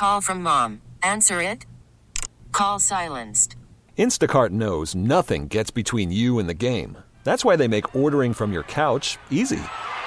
call from mom. Answer it. Call silenced. Instacart knows nothing gets between you and the game. That's why they make ordering from your couch easy.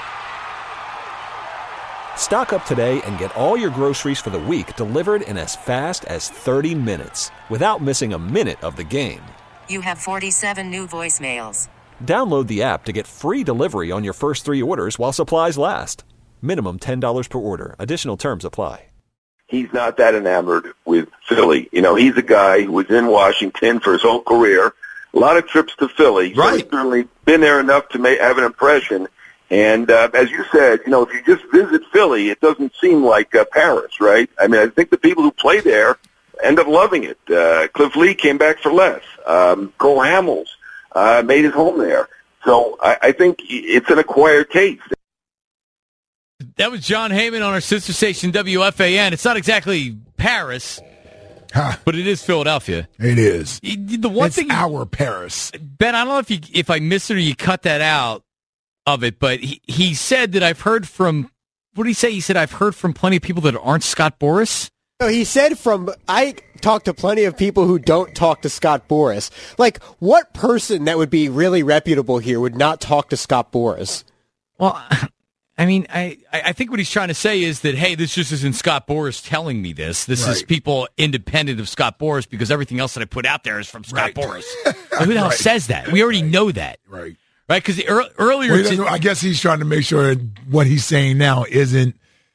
Stock up today and get all your groceries for the week delivered in as fast as 30 minutes without missing a minute of the game. You have 47 new voicemails. Download the app to get free delivery on your first 3 orders while supplies last. Minimum $10 per order. Additional terms apply. He's not that enamored with Philly. You know, he's a guy who was in Washington for his whole career. A lot of trips to Philly. Right. So he's certainly been there enough to have an impression. And as you said, you know, if you just visit Philly, it doesn't seem like Paris, right? I mean, I think the people who play there end up loving it. Cliff Lee came back for less. Cole Hamels made his home there. So I think it's an acquired taste. That was John Heyman on our sister station, WFAN. It's not exactly Paris, but it is Philadelphia. It is. The one thing, our Paris. Ben, I don't know if I missed it or you cut that out of it, but he said that I've heard from, what did he say? He said, I've heard from plenty of people that aren't Scott Boras. No, he said I talked to plenty of people who don't talk to Scott Boras. Like, what person that would be really reputable here would not talk to Scott Boras? Well, I mean, I think what he's trying to say is that, hey, this just isn't Scott Boras telling me this. This is people independent of Scott Boras because everything else that I put out there is from Scott Boras. Like, who the hell says that? We already know that. Right. Right? Because earlier... Well, I guess he's trying to make sure that what he's saying now isn't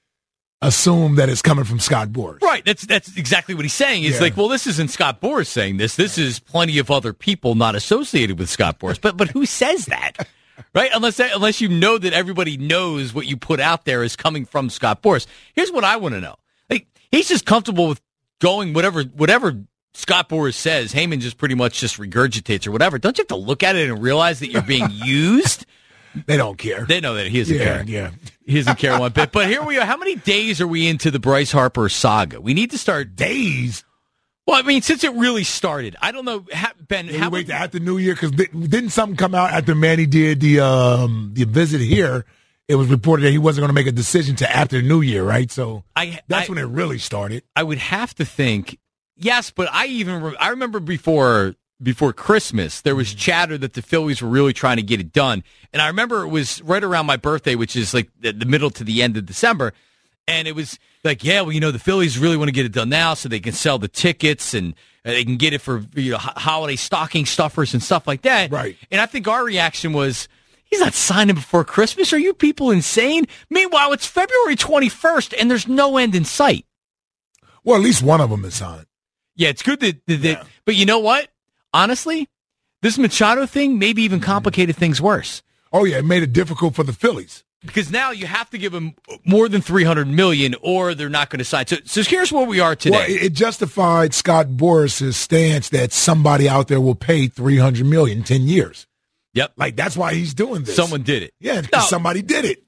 assume that it's coming from Scott Boras. Right. That's exactly what he's saying. It's like, well, this isn't Scott Boras saying this. This is plenty of other people not associated with Scott Boras. But who says that? Right? Unless you know that everybody knows what you put out there is coming from Scott Boras. Here's what I want to know. Like, he's just comfortable with going whatever Scott Boras says. Heyman just pretty much just regurgitates or whatever. Don't you have to look at it and realize that you're being used? They don't care. They know that he doesn't care. Yeah. He doesn't care one bit. But here we are. How many days are we into the Bryce Harper saga? We need to start days. Well, I mean, since it really started, I don't know, Ben. How wait till after New Year? Because didn't something come out after Manny did the visit here? It was reported that he wasn't going to make a decision to after New Year, right? So that's when it really started. I would have to think, yes, but I remember before Christmas, there was chatter that the Phillies were really trying to get it done. And I remember it was right around my birthday, which is like the middle to the end of December. And it was like, yeah, well, the Phillies really want to get it done now so they can sell the tickets and they can get it for holiday stocking stuffers and stuff like that. Right. And I think our reaction was, he's not signing before Christmas. Are you people insane? Meanwhile, it's February 21st and there's no end in sight. Well, at least one of them is signed. Yeah, it's good that but you know what? Honestly, this Machado thing maybe even complicated things worse. Oh, yeah, it made it difficult for the Phillies. Because now you have to give them more than $300 million or they're not going to sign. So here's where we are today. Well, it justified Scott Boras' stance that somebody out there will pay $300 million in 10 years. Yep. Like, that's why he's doing this. Someone did it. Yeah, because somebody did it.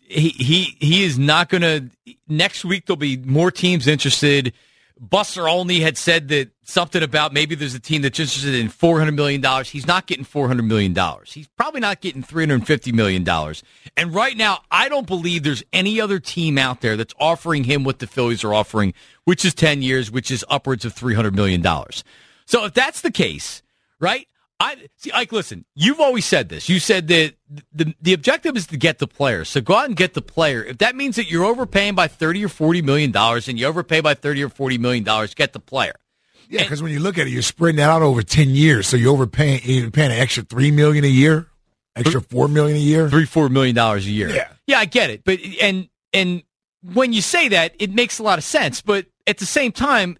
He is not going to – next week there'll be more teams interested. Buster Olney had said that something about maybe there's a team that's interested in $400 million. He's not getting $400 million. He's probably not getting $350 million. And right now, I don't believe there's any other team out there that's offering him what the Phillies are offering, which is 10 years, which is upwards of $300 million. So if that's the case, right? Ike, listen, you've always said this. You said that the objective is to get the player. So go out and get the player. If that means that you're overpaying by $30 or $40 million and you overpay by $30 or $40 million, get the player. Yeah, because when you look at it, you're spreading that out over 10 years. So you're paying an extra $3 million a year, extra $4 million a year, $4 million a year. Yeah, I get it. But and when you say that, it makes a lot of sense. But at the same time,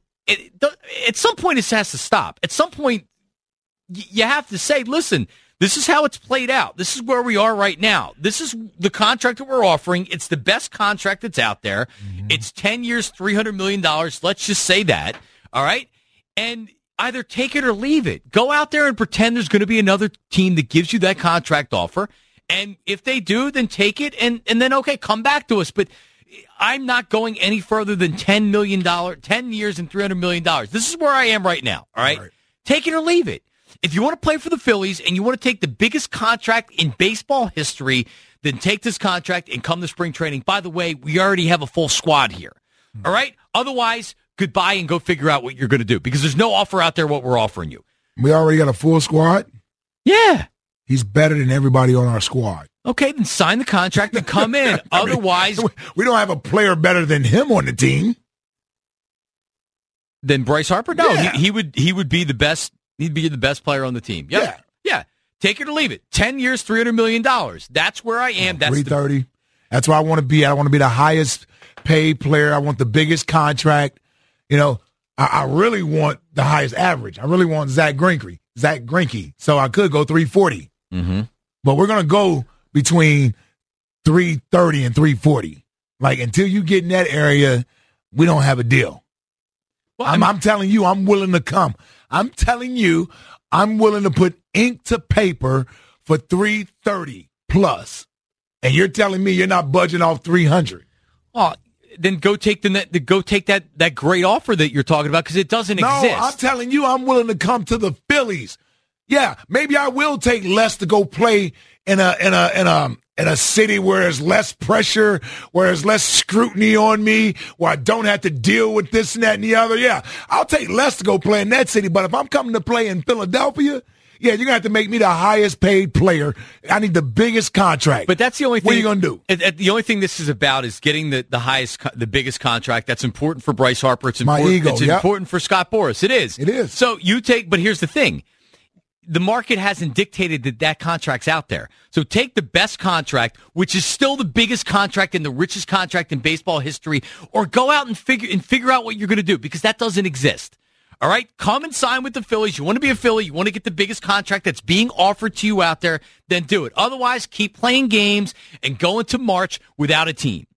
at some point, it has to stop. At some point, you have to say, listen, this is how it's played out. This is where we are right now. This is the contract that we're offering. It's the best contract that's out there. Mm-hmm. It's 10 years, $300 million. Let's just say that. All right. And either take it or leave it. Go out there and pretend there's going to be another team that gives you that contract offer. And if they do, then take it and then, okay, come back to us. But I'm not going any further than $10 million, 10 years and $300 million. This is where I am right now. All right. Take it or leave it. If you want to play for the Phillies and you want to take the biggest contract in baseball history, then take this contract and come to spring training. By the way, we already have a full squad here. All right? Otherwise, goodbye and go figure out what you're going to do because there's no offer out there what we're offering you. We already got a full squad. Yeah. He's better than everybody on our squad. Okay, then sign the contract and come in. Otherwise, we don't have a player better than him on the team. Than Bryce Harper? No, yeah. he would be the best. He'd be the best player on the team. Yep. Yeah. Take it or leave it. 10 years, $300 million. That's where I am. That's 330. That's where I want to be. I want to be the highest paid player. I want the biggest contract. You know, I really want the highest average. I really want Zach Greinke. So I could go 340. Mm-hmm. But we're going to go between 330 and 340. Like, until you get in that area, we don't have a deal. Well, I'm telling you, I'm willing to come. I'm telling you, I'm willing to put ink to paper for 330 plus. And you're telling me you're not budging off 300. Well, then go take that great offer that you're talking about because it doesn't exist. No, I'm telling you, I'm willing to come to the Phillies. Yeah, maybe I will take less to go play in a city where there's less pressure, where there's less scrutiny on me, where I don't have to deal with this and that and the other. Yeah, I'll take less to go play in that city. But if I'm coming to play in Philadelphia, yeah, you're going to have to make me the highest paid player. I need the biggest contract. But that's the only thing. What are you going to do? The only thing this is about is getting the biggest contract. That's important for Bryce Harper. It's important. My ego, it's important for Scott Boras. It is. It is. So but here's the thing. The market hasn't dictated that contract's out there. So take the best contract, which is still the biggest contract and the richest contract in baseball history, or go out and figure out what you're going to do because that doesn't exist. All right? Come and sign with the Phillies. You want to be a Philly. You want to get the biggest contract that's being offered to you out there, then do it. Otherwise, keep playing games and go into March without a team.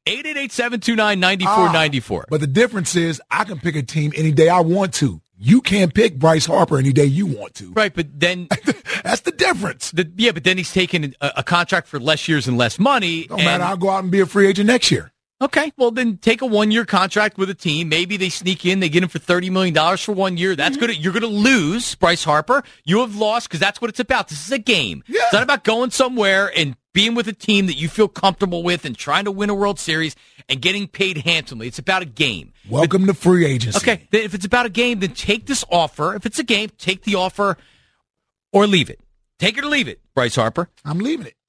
888-729-9494. But the difference is I can pick a team any day I want to. You can't pick Bryce Harper any day you want to. Right, but then... That's the difference. But then he's taking a contract for less years and less money. Don't matter. I'll go out and be a free agent next year. Okay, well, then take a one-year contract with a team. Maybe they sneak in. They get him for $30 million for 1 year. That's good. You're going to lose, Bryce Harper. You have lost because that's what it's about. This is a game. Yeah. It's not about going somewhere and being with a team that you feel comfortable with and trying to win a World Series and getting paid handsomely. It's about a game. Welcome to free agency. Okay, then if it's about a game, then take this offer. If it's a game, take the offer or leave it. Take it or leave it, Bryce Harper. I'm leaving it.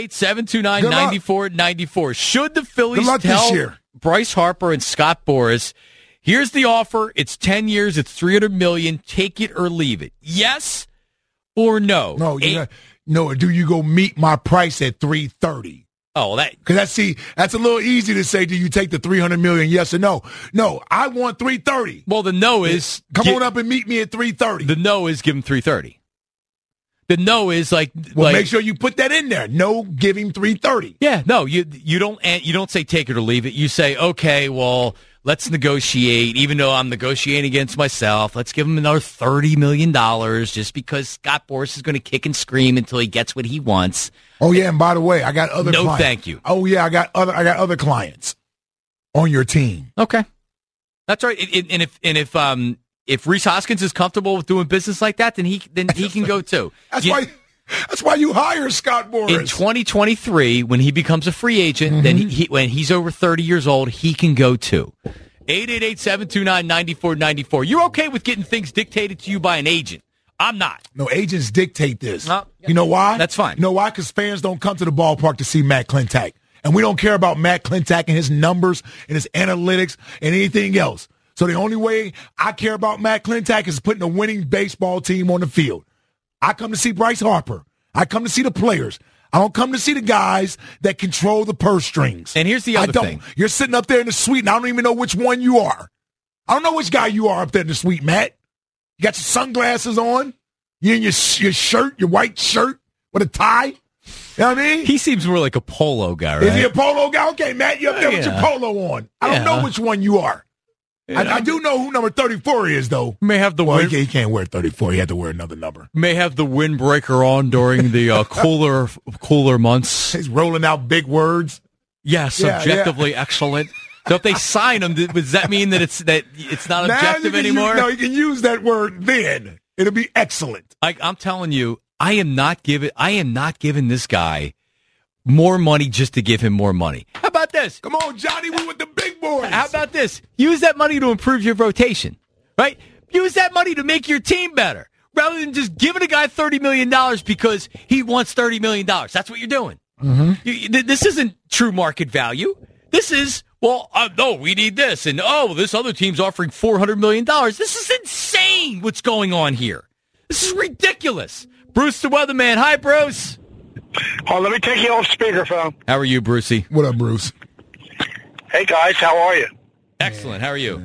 888-729-9494. Should the Phillies tell Bryce Harper and Scott Boras, here's the offer. It's 10 years. It's $300 million. Take it or leave it. Yes or no? No, no. Do you go meet my price at 330? Oh, because that's a little easy to say. Do you take the $300 million? Yes or no? No, I want 330. Well, the no is come on up and meet me at 330. The no is give him 330. The no is make sure you put that in there. No, give him 330. Yeah, no, you don't say take it or leave it. You say, okay, well, let's negotiate. Even though I'm negotiating against myself, let's give him another $30 million just because Scott Boras is going to kick and scream until he gets what he wants. Oh yeah, and by the way, I got other clients. No, thank you. Oh yeah, I got other clients on your team. Okay, that's right. If Rhys Hoskins is comfortable with doing business like that, then he can go too. That's why you hire Scott Boras. In 2023, when he becomes a free agent, then when he's over 30 years old, he can go too. 888-729-9494. You're okay with getting things dictated to you by an agent. I'm not. No, agents dictate this. You know why? That's fine. You know why? Because fans don't come to the ballpark to see Matt Klentak. And we don't care about Matt Klentak and his numbers and his analytics and anything else. So the only way I care about Matt Klentak is putting a winning baseball team on the field. I come to see Bryce Harper. I come to see the players. I don't come to see the guys that control the purse strings. And here's the other thing. You're sitting up there in the suite, and I don't even know which one you are. I don't know which guy you are up there in the suite, Matt. You got your sunglasses on. You in your shirt, your white shirt with a tie. You know what I mean? He seems more like a polo guy, right? Is he a polo guy? Okay, Matt, you're up there with your polo on. I don't know which one you are. Yeah. I do know who number 34 is, though. May have the he can't wear 34. He had to wear another number. May have the windbreaker on during the cooler months. He's rolling out big words. Yes, objectively excellent. So if they sign him, does that mean that it's not objective anymore? No, you can use that word then. It'll be excellent. I'm telling you, I am not giving this guy more money just to give him more money. How about this? this? Come on, Johnny, we with the big boys. How about this? Use that money to improve your rotation, right? Use that money to make your team better rather than just giving a guy $30 million because he wants $30 million. That's what you're doing. This isn't true market value. This is, no, we need this. And, this other team's offering $400 million. This is insane what's going on here. This is ridiculous. Bruce the Weatherman. Hi, Bruce. Oh, let me take you off speakerphone. How are you, Brucey? What up, Bruce? Hey, guys, how are you? Excellent. How are you?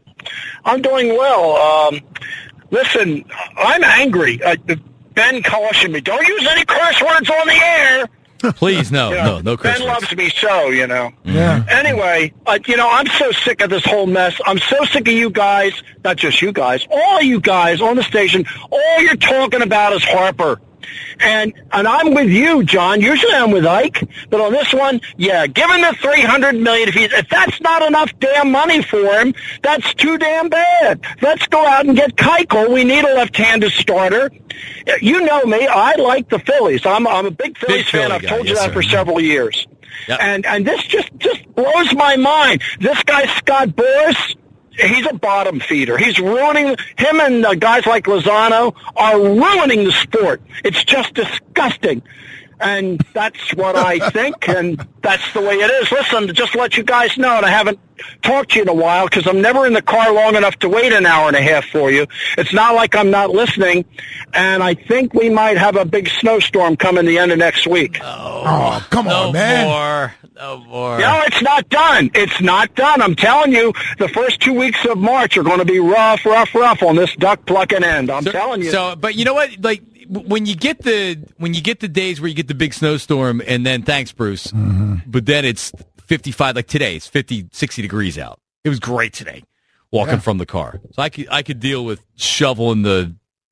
I'm doing well. Listen, I'm angry. Ben cautioned me. Don't use any curse words on the air. Please, no curse words. Ben loves me so, Yeah. Anyway, I'm so sick of this whole mess. I'm so sick of you guys, not just you guys, all you guys on the station. All you're talking about is Harper. And I'm with you, John. Usually I'm with Ike, but on this one, yeah, give him the $300 million. If that's not enough damn money for him, that's too damn bad. Let's go out and get Keuchel. We need a left-handed starter. You know me. I like the Phillies. I'm a big Phillies fan. I've told you that for several years. Yep. And this just blows my mind. This guy Scott Boras, he's a bottom feeder. He's ruining him, and guys like Lozano are ruining the sport. It's just disgusting. And that's what I think, and that's the way it is. Listen, just to let you guys know, and I haven't talked to you in a while because I'm never in the car long enough to wait an hour and a half for you. It's not like I'm not listening, and I think we might have a big snowstorm coming the end of next week. Oh, come on, man. No more. No, it's not done. It's not done. I'm telling you, the first 2 weeks of March are going to be rough on this duck plucking end. I'm telling you. So, but you know what? Like when you get the days where you get the big snowstorm, and then thanks, Bruce. But then it's 55. Like today, it's 50, 60 degrees out. It was great today, walking from the car. So I could deal with shoveling the.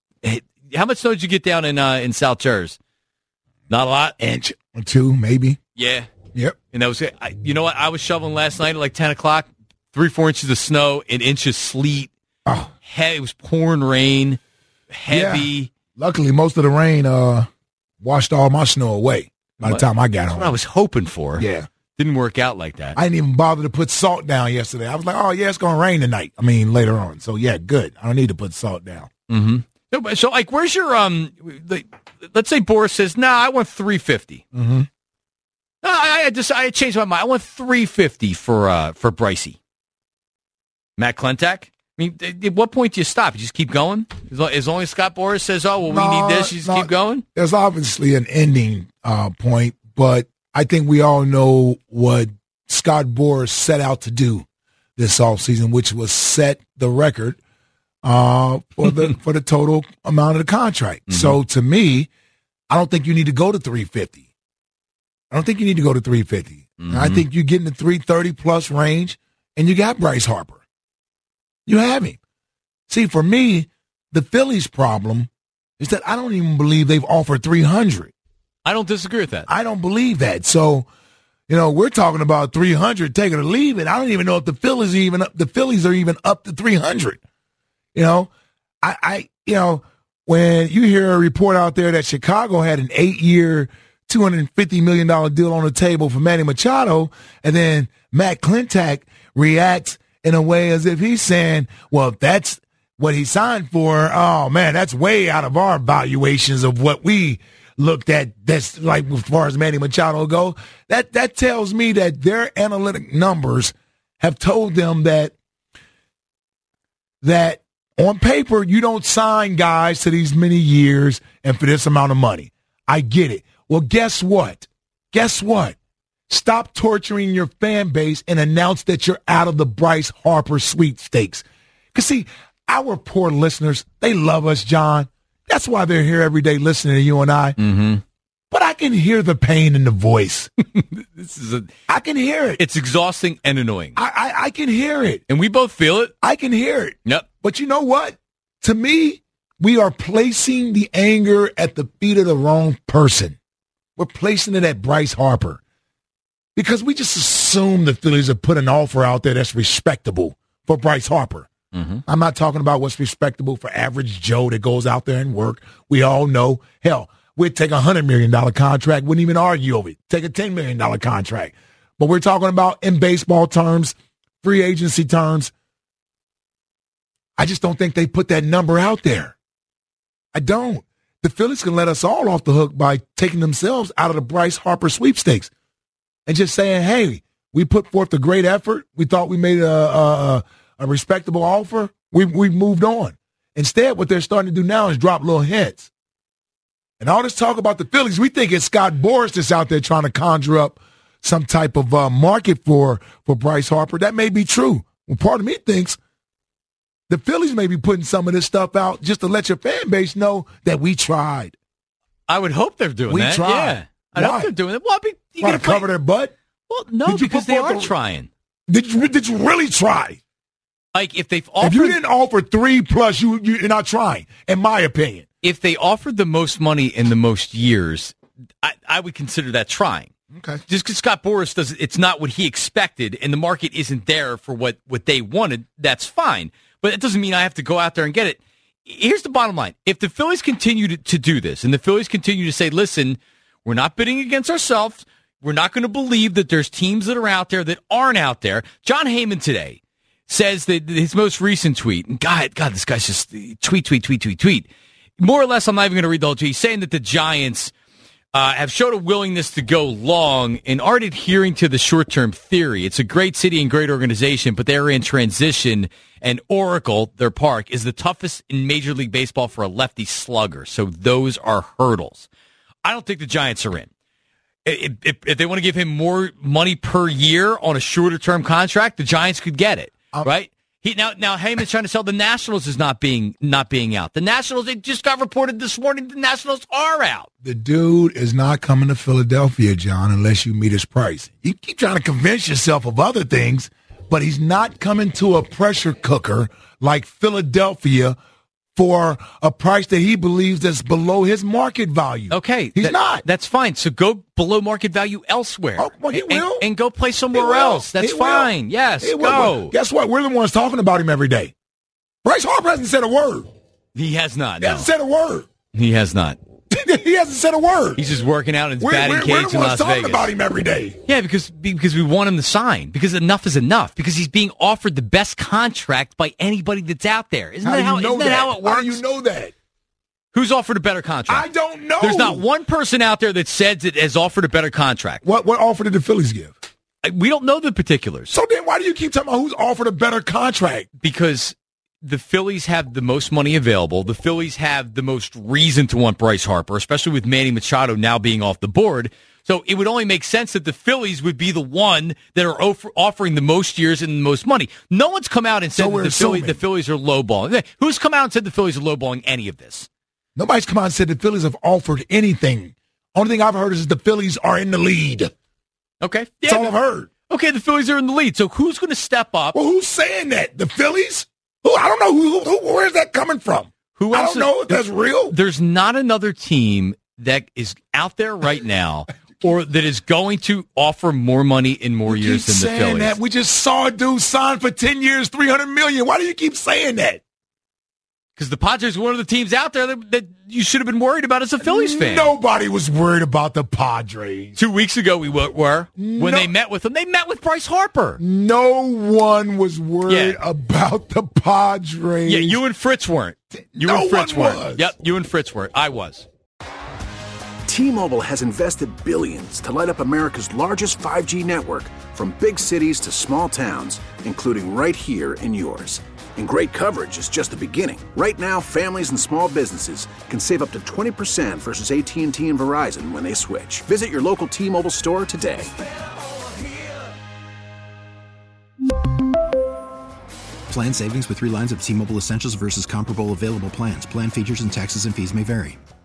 How much snow did you get down in South Jersey? Not a lot. Inch or two, maybe. Yeah. Yep. And that was it. You know what? I was shoveling last night at like 10 o'clock, 3-4 inches of snow, an inch of sleet. Oh. It was pouring rain, heavy. Yeah. Luckily, most of the rain washed all my snow away by the time I got home. That's what I was hoping for. Yeah. Didn't work out like that. I didn't even bother to put salt down yesterday. I was like, oh, yeah, it's going to rain tonight. I mean, later on. So, yeah, good. I don't need to put salt down. Mm-hmm. So, like, where's your, let's say Boras says, I want 350. Mm-hmm. I changed my mind. I want 350 for Brycey. Matt Klentak? I mean, at what point do you stop? You just keep going? As long as Scott Boras says, we need this, you just keep going? There's obviously an ending point, but I think we all know what Scott Boras set out to do this offseason, which was set the record for the total amount of the contract. Mm-hmm. So to me, I don't think you need to go to 350. I don't think you need to go to 350. Mm-hmm. I think you get in the 330 plus range, and you got Bryce Harper. You have him. See, for me, the Phillies' problem is that I don't even believe they've offered 300. I don't disagree with that. I don't believe that. So, we're talking about 300, take it or leave it. I don't even know if the Phillies are even up to 300. When you hear a report out there that Chicago had an 8-year, $250 million deal on the table for Manny Machado, and then Matt Klentak reacts in a way as if he's saying, well, if that's what he signed for, oh, man, that's way out of our valuations of what we looked at. That's like as far as Manny Machado go. That tells me that their analytic numbers have told them that on paper you don't sign guys to these many years and for this amount of money. I get it. Well, guess what? Stop torturing your fan base and announce that you're out of the Bryce Harper sweepstakes. Because, see, our poor listeners, they love us, John. That's why they're here every day listening to you and I. Mm-hmm. But I can hear the pain in the voice. I can hear it. It's exhausting and annoying. I can hear it. And we both feel it. I can hear it. Yep. But you know what? To me, we are placing the anger at the feet of the wrong person. We're placing it at Bryce Harper. Because we just assume the Phillies have put an offer out there that's respectable for Bryce Harper. Mm-hmm. I'm not talking about what's respectable for average Joe that goes out there and work. We all know. Hell, we'd take a $100 million contract, wouldn't even argue over it. Take a $10 million contract. But we're talking about in baseball terms, free agency terms. I just don't think they put that number out there. I don't. The Phillies can let us all off the hook by taking themselves out of the Bryce Harper sweepstakes and just saying, hey, we put forth a great effort. We thought we made a respectable offer. We moved on. Instead, what they're starting to do now is drop little hints. And all this talk about the Phillies, we think it's Scott Boras that's out there trying to conjure up some type of market for Bryce Harper. That may be true. Well, part of me thinks the Phillies may be putting some of this stuff out just to let your fan base know that we tried. I would hope they're doing that. We tried. Yeah. I hope they're doing it. Well, you want to cover their butt? Well, no, because they are trying. Did you really try? Like, if they've offered... If you didn't offer 3+, you're not trying, in my opinion. If they offered the most money in the most years, I would consider that trying. Okay. Just because Scott Boras it's not what he expected, and the market isn't there for what they wanted, that's fine. But it doesn't mean I have to go out there and get it. Here's the bottom line. If the Phillies continue to do this, and the Phillies continue to say, listen, we're not bidding against ourselves, we're not going to believe that there's teams that are out there that aren't out there. John Heyman today says that his most recent tweet, and God, this guy's just tweet. More or less, I'm not even going to read the whole tweet. He's saying that the Giants have showed a willingness to go long and aren't adhering to the short-term theory. It's a great city and great organization, but they're in transition, and Oracle, their park, is the toughest in Major League Baseball for a lefty slugger. So those are hurdles. I don't think the Giants are in. If they want to give him more money per year on a shorter-term contract, the Giants could get it, right? Now Heyman's trying to sell the Nationals as not being out. The Nationals, it just got reported this morning, the Nationals are out. The dude is not coming to Philadelphia, John, unless you meet his price. You keep trying to convince yourself of other things, but he's not coming to a pressure cooker like Philadelphia for a price that he believes is below his market value. Okay. He's not. That's fine. So go below market value elsewhere. Oh, well, he will. And go play somewhere else. That's fine. Yes, go. Guess what? We're the ones talking about him every day. Bryce Harper hasn't said a word. He has not. He hasn't said a word. He has not. He hasn't said a word. He's just working out in his batting cage in Las Vegas. We're the ones talking about him every day. Yeah, because we want him to sign. Because enough is enough. Because he's being offered the best contract by anybody that's out there. Isn't that how it works? How do you know that? Who's offered a better contract? I don't know. There's not one person out there that says it has offered a better contract. What offer did the Phillies give? We don't know the particulars. So then why do you keep talking about who's offered a better contract? Because the Phillies have the most money available. The Phillies have the most reason to want Bryce Harper, especially with Manny Machado now being off the board. So it would only make sense that the Phillies would be the one that are offering the most years and the most money. No one's come out and said that the Phillies are lowballing. Who's come out and said the Phillies are lowballing any of this? Nobody's come out and said the Phillies have offered anything. Only thing I've heard is the Phillies are in the lead. Okay. That's all I've heard. Okay, the Phillies are in the lead. So who's going to step up? Well, who's saying that? The Phillies? I don't know. Where's that coming from? I don't know if that's real. There's not another team that is out there right now or that is going to offer more money in more years than the Phillies. That. We just saw a dude sign for 10 years, $300 million. Why do you keep saying that? Because the Padres were one of the teams out there that you should have been worried about as a Phillies fan. Nobody was worried about the Padres. 2 weeks ago we were. When they met with them, they met with Bryce Harper. No one was worried about the Padres. Yeah, you and Fritz weren't. No one was. Yep, you and Fritz weren't. I was. T-Mobile has invested billions to light up America's largest 5G network, from big cities to small towns, including right here in yours. And great coverage is just the beginning. Right now, families and small businesses can save up to 20% versus AT&T and Verizon when they switch. Visit your local T-Mobile store today. Plan savings with 3 lines of T-Mobile Essentials versus comparable available plans. Plan features and taxes and fees may vary.